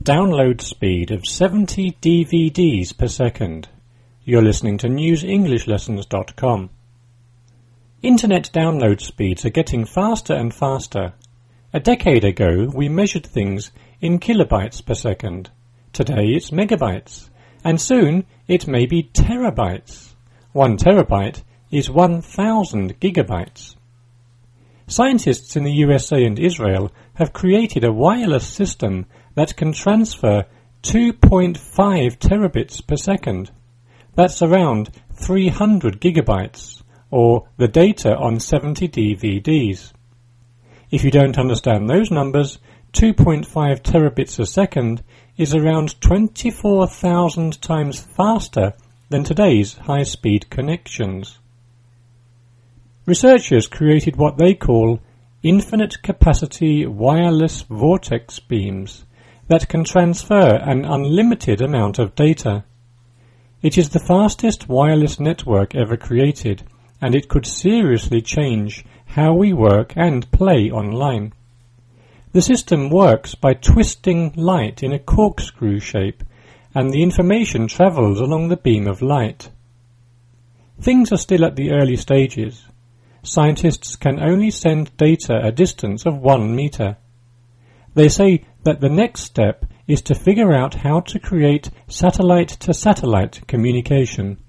download speed of 70 DVDs per second. You're listening to newsenglish.lessons.com. Internet download speeds are getting faster and faster. A decade ago, we measured things in kilobytes per second. Today it's megabytes, and soon it may be terabytes. 1 terabyte is 1,000 gigabytes. Scientists in the USA and Israel have created a wireless system that can transfer 2.5 terabits per second. That's around 300 gigabytes, or the data on 70 DVDs. If you don't understand those numbers, 2.5 terabits a second is around 24,000 times faster than today's high-speed connections. Researchers created what they call infinite capacity wireless vortex beams that can transfer an unlimited amount of data. It is the fastest wireless network ever created, and it could seriously change how we work and play online. The system works by twisting light in a corkscrew shape, and the information travels along the beam of light. Things are still at the early stages. Scientists can only send data a distance of 1 meter. They say that the next step is to figure out how to create satellite-to-satellite communication